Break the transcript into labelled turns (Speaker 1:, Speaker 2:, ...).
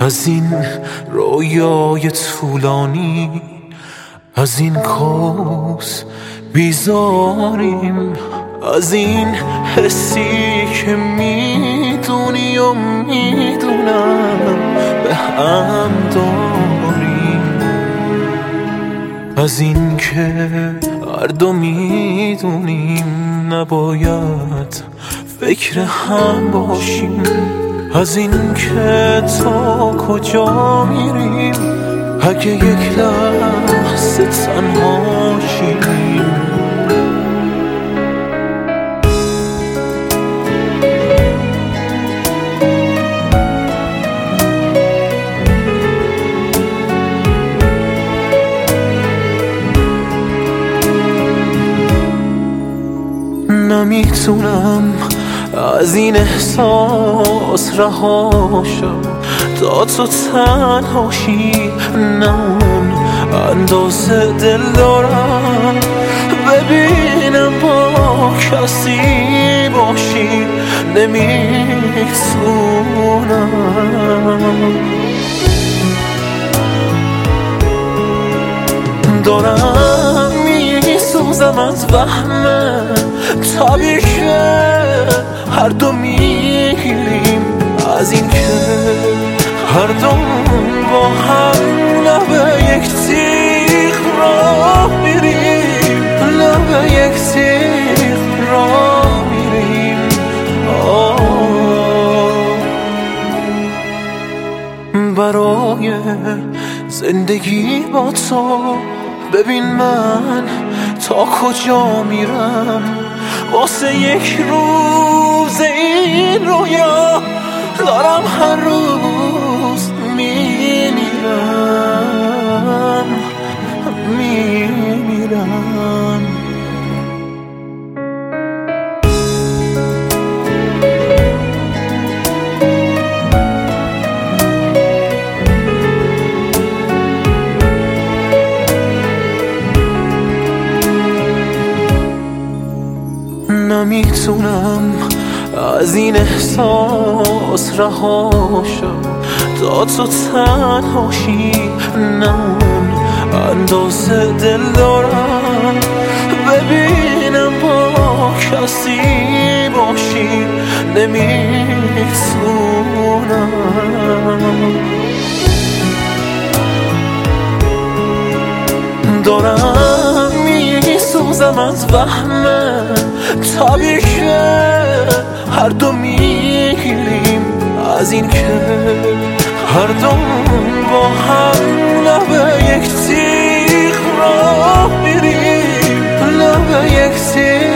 Speaker 1: از این رویای طولانی، از این کوس بیزاریم، از این حسی که میدونی و میدونم به هم داریم، از این که هر دو میدونیم نباید فکر هم باشیم، از این که تا کجا میریم اگه یک لحظه تنها شیم. نمیتونم از این احساس رهاشم تا تو تنهاشی، نه اون اندازه دل دارم ببینم با کسی باشی، نمیتونم. دارم میسوزم از وهمه طبیعیه هر دو میگیریم، از این که هر دو با هم لب یک تیغ راه میریم، لب یک تیغ راه میریم. برای زندگی با تو ببین من تا کجا میرم، واسه یک روز این رویا دارم هر روز میمیرم، میمیرم. نمیتونم از این احساس رهاشم تا تو تنهاشی، نه اون اندازه دل دارم ببینم با کسی باشی، نمیتونم. دارم میسوزم از وهمه طبیعیه هر دو میگیریم، از این که هر دو با هم لب یک تیغ راه میریم، لب یک تیغ